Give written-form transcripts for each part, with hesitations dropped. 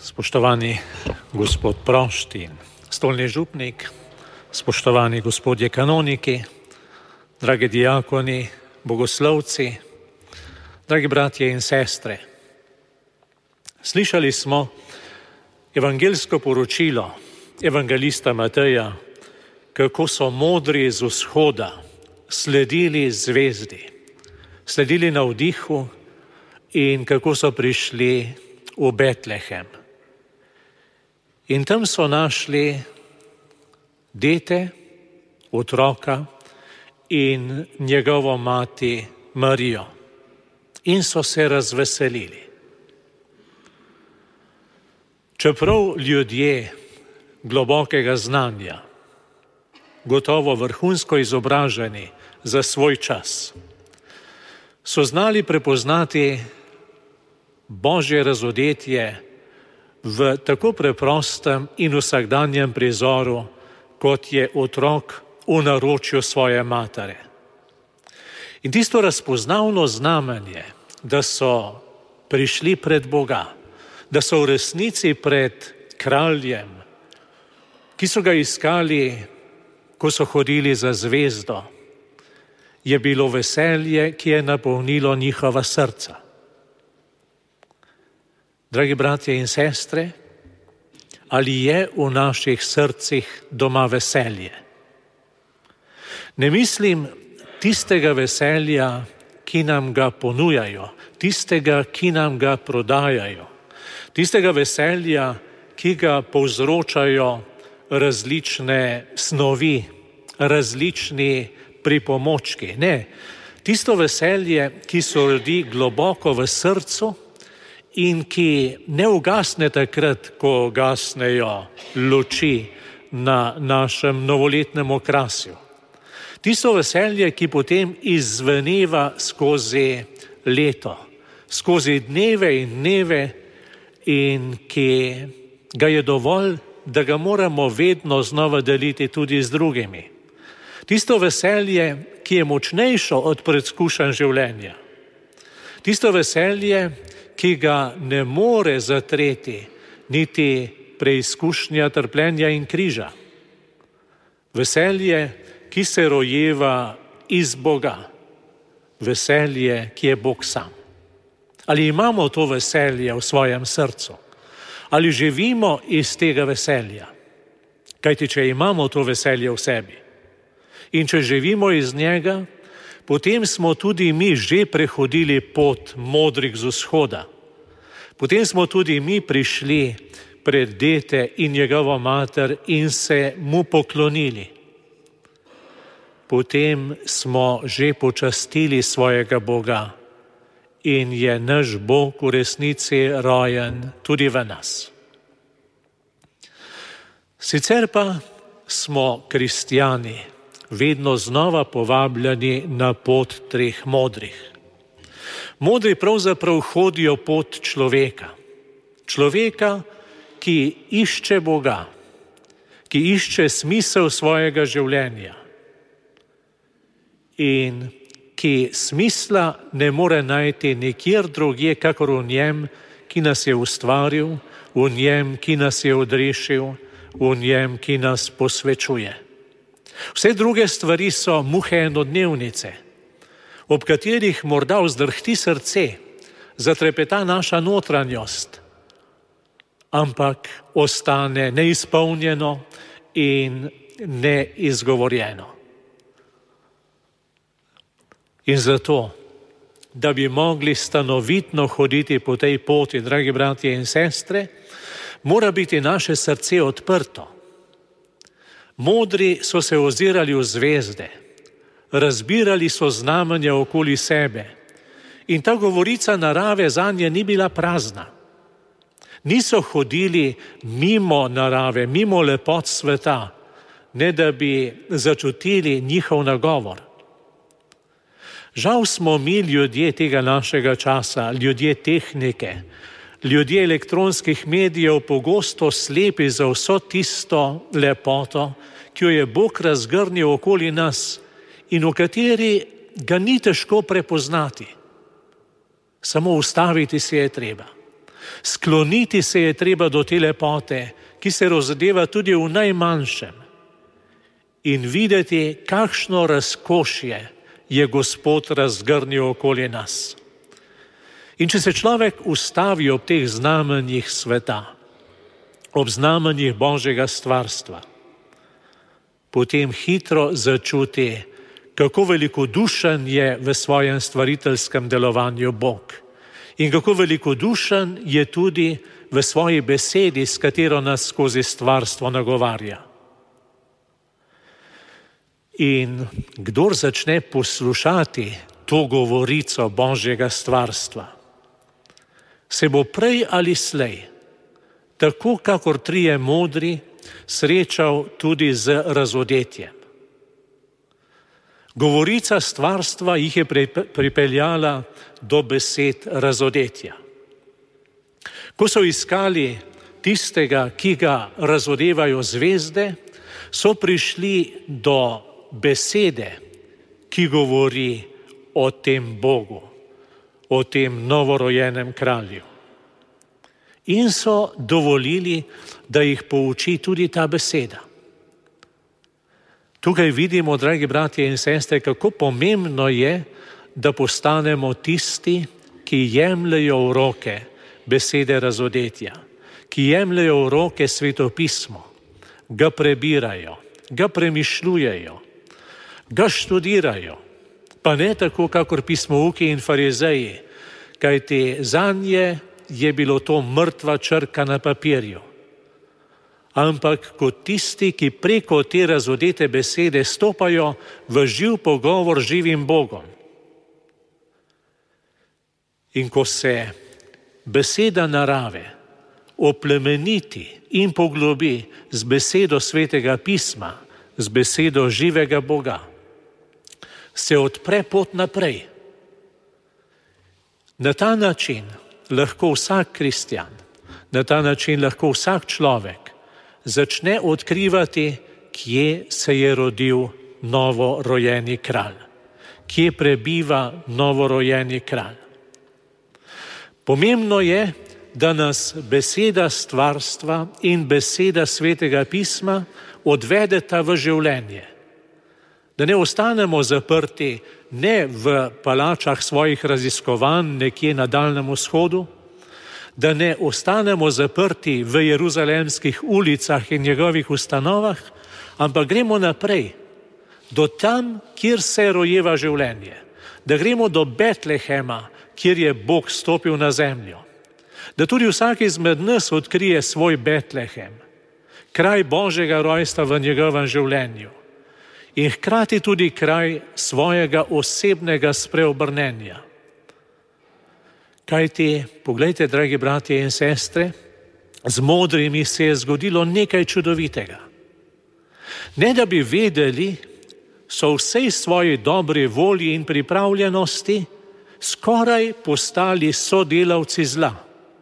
Spoštovani gospod Prošt in stolni župnik, spoštovani gospodje kanoniki, dragi diakoni, bogoslovci, dragi bratje in sestre. Slišali smo evangeljsko poročilo evangelista Mateja, kako so modri z vzhoda sledili zvezdi, sledili navdihu in kako so prišli v Betlehem. In tam so našli dete, otroka in njegovo mati Marijo in so se razveselili. Čeprav ljudje globokega znanja, gotovo vrhunsko izobraženi za svoj čas, so znali prepoznati Božje razodetje v tako preprostem in vsakdanjem prizoru, kot je otrok v naročju svoje matere. In tisto razpoznavno znamenje, da so prišli pred Boga, da so v resnici pred kraljem, ki so ga iskali, ko so hodili za zvezdo, je bilo veselje, ki je napolnilo njihova srca. Dragi bratje in sestre, ali je v naših srcih doma veselje? Ne mislim tistega veselja, ki nam ga ponujajo, tistega, ki nam ga prodajajo, tistega veselja, ki ga povzročajo različne snovi, različni pripomočki. Ne, tisto veselje, ki se rodi globoko v srcu in ki ne ugasne takrat, ko gasnejo luči na našem novoletnem okrasju. Tisto veselje, ki potem izzveneva skozi leto, skozi dneve in dneve in ki ga je dovolj, da ga moramo vedno znova deliti tudi z drugimi. Tisto veselje, ki je močnejše od preizkušenj življenja. Tisto veselje, ki ga ne more zatreti niti preizkušnja trpljenja in križa. Veselje, ki se rojeva iz Boga. Veselje, ki je Bog sam. Ali imamo to veselje v svojem srcu? Ali živimo iz tega veselja? Kajti, če imamo to veselje v sebi in če živimo iz njega, potem smo tudi mi že prehodili pot modrih z vzhoda. Potem smo tudi mi prišli pred dete in njegovo mater in se mu poklonili. Potem smo že počastili svojega Boga in je naš Bog v resnici rojen tudi v nas. Sicer pa smo kristjani vedno znova povabljeni na pot treh modrih. Modri pravzaprav hodijo pot človeka. Človeka, ki išče Boga, ki išče smisel svojega življenja in ki smisla ne more najti nikjer drugje, kakor v njem, ki nas je ustvaril, v njem, ki nas je odrešil, v njem, ki nas posvečuje. Vse druge stvari so muhe enodnevnice, ob katerih morda vzdrhti srce, zatrepeta naša notranjost, ampak ostane neizpolnjeno in neizgovorjeno. In zato, da bi mogli stanovitno hoditi po tej poti, dragi bratje in sestre, mora biti naše srce odprto. Modri so se ozirali v zvezde, razbirali so znamenja okoli sebe in ta govorica narave zanje ni bila prazna. Niso hodili mimo narave, mimo lepot sveta, ne da bi začutili njihov nagovor. Žal smo mi ljudje tega našega časa, ljudje tehnike, ljudje elektronskih medijev pogosto slepi za vso tisto lepoto, ki jo je Bog razgrnil okoli nas in v kateri ga ni težko prepoznati. Samo ustaviti se je treba. Skloniti se je treba do te lepote, ki se razdeva tudi v najmanjšem, in videti, kakšno razkošje je Gospod razgrnil okoli nas. In če se človek ustavi ob teh znamenjih sveta, ob znamenjih Božjega stvarstva, potem hitro začuti, kako velikodušen je v svojem stvariteljskem delovanju Bog in kako velikodušen je tudi v svoji besedi, s katero nas skozi stvarstvo nagovarja. In kdor začne poslušati to govorico Božjega stvarstva, se bo prej ali slej, tako kakor trije modri, srečal tudi z razodetjem. Govorica stvarstva jih je pripeljala do besed razodetja. Ko so iskali tistega, ki ga razodevajo zvezde, so prišli do besede, ki govori o tem Bogu, o tem novorojenem kralju. In so dovolili, da jih pouči tudi ta beseda. Tukaj vidimo, dragi bratje in sestre, kako pomembno je, da postanemo tisti, ki jemljejo v roke besede razodetja, ki jemljejo v roke svetopismo, ga prebirajo, ga premišljujejo, ga študirajo, pa ne tako, kakor pismouki in farizeji, kajti zanje je bilo to mrtva črka na papirju, ampak kot tisti, ki preko te razodete besede stopajo v živ pogovor z živim Bogom. In ko se beseda narave oplemeniti in poglobi z besedo Svetega pisma, z besedo živega Boga, se odpre pot naprej. Na ta način lahko vsak kristjan, na ta način lahko vsak človek začne odkrivati, kje se je rodil novorojeni kralj, kje prebiva novorojeni kralj. Pomembno je, da nas beseda stvarstva in beseda Svetega pisma odvedeta v življenje. Da ne ostanemo zaprti ne v palačah svojih raziskovanj nekje na Daljnem vzhodu, da ne ostanemo zaprti v jeruzalemskih ulicah in njegovih ustanovah, ampak gremo naprej, do tam, kjer se rojeva življenje. Da gremo do Betlehema, kjer je Bog stopil na zemljo. Da tudi vsak izmed nas odkrije svoj Betlehem, kraj Božjega rojstva v njegovem življenju in hkrati tudi kraj svojega osebnega spreobrnenja. Kajti, poglejte, dragi bratje in sestre, z modrimi se je zgodilo nekaj čudovitega. Ne da bi vedeli, so vsej svoji dobri volji in pripravljenosti skoraj postali sodelavci zla.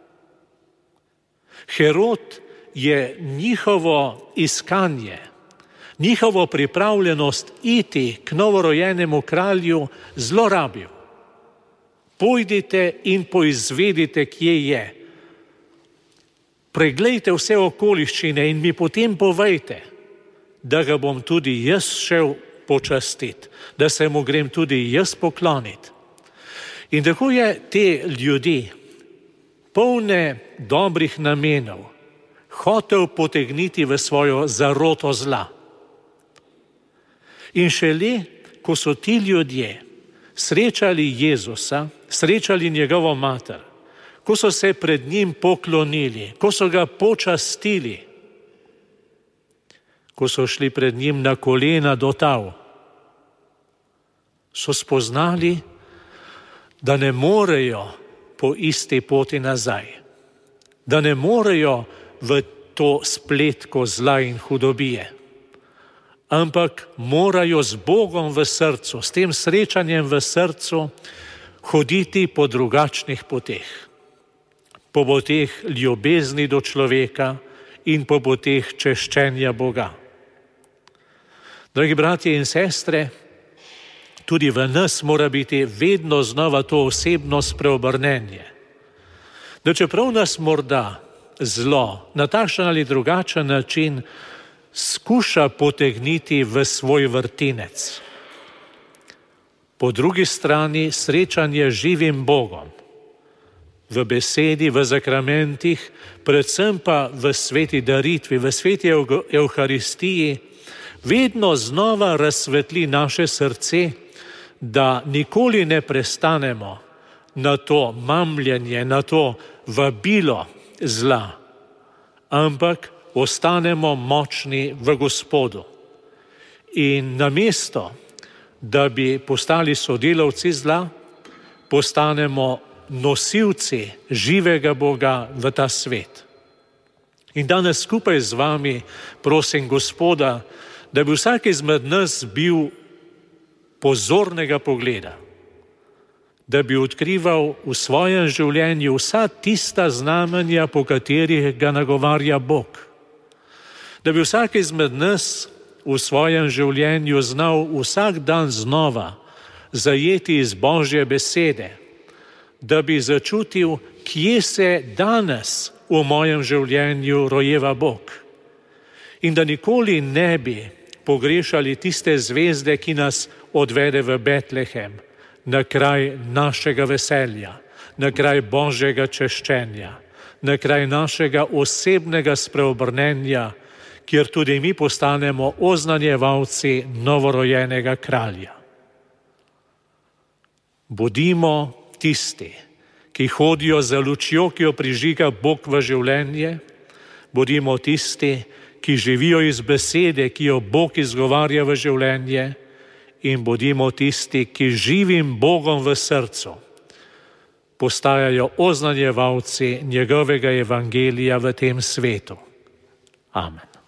Herod je njihovo iskanje, njihovo pripravljenost iti k novorojenemu kralju zlorabil. Pojdite in poizvedite, kje je. Preglejte vse okoliščine in mi potem povejte, da ga bom tudi jaz šel počastiti, da se mu grem tudi jaz pokloniti. In tako je te ljudi, polne dobrih namenov, hotel potegniti v svojo zaroto zla. In šele, ko so ti ljudje srečali Jezusa, srečali njegovo mater, ko so se pred njim poklonili, ko so ga počastili, ko so šli pred njim na kolena do tal, so spoznali, da ne morejo po isti poti nazaj, da ne morejo v to spletko zla in hudobije, ampak morajo z Bogom v srcu, s tem srečanjem v srcu, hoditi po drugačnih poteh. Po poteh ljubezni do človeka in po poteh češčenja Boga. Dragi bratje in sestre, tudi v nas mora biti vedno znova to osebno spreobrnenje. da čeprav nas morda zlo na takšen ali drugačen način skuša potegniti v svoj vrtinec, po drugi strani srečanje z živim Bogom, v besedi, v zakramentih, predvsem pa v sveti daritvi, v sveti Evharistiji, vedno znova razsvetli naše srce, da nikoli ne prestanemo na to mamljenje, na to vabilo zla, ampak ostanemo močni v Gospodu. In namesto, da bi postali sodelavci zla, postanemo nosilci živega Boga v ta svet. In danes skupaj z vami prosim Gospoda, da bi vsak izmed nas bil pozornega pogleda, da bi odkrival v svojem življenju vsa tista znamenja, po katerih ga nagovarja Bog. Da bi vsak izmed nas v svojem življenju znal vsak dan znova zajeti iz Božje besede, da bi začutil, kje se danes v mojem življenju rojeva Bog. In da nikoli ne bi pogrešali tiste zvezde, ki nas odvede v Betlehem, na kraj našega veselja, na kraj Božjega češčenja, na kraj našega osebnega spreobrnenja, kjer tudi mi postanemo oznanjevalci novorojenega kralja. Bodimo tisti, ki hodijo za lučjo, ki jo prižiga Bog v življenje, bodimo tisti, ki živijo iz besede, ki jo Bog izgovarja v življenje, in bodimo tisti, ki živim Bogom v srcu postajajo oznanjevalci njegovega evangelija v tem svetu. Amen.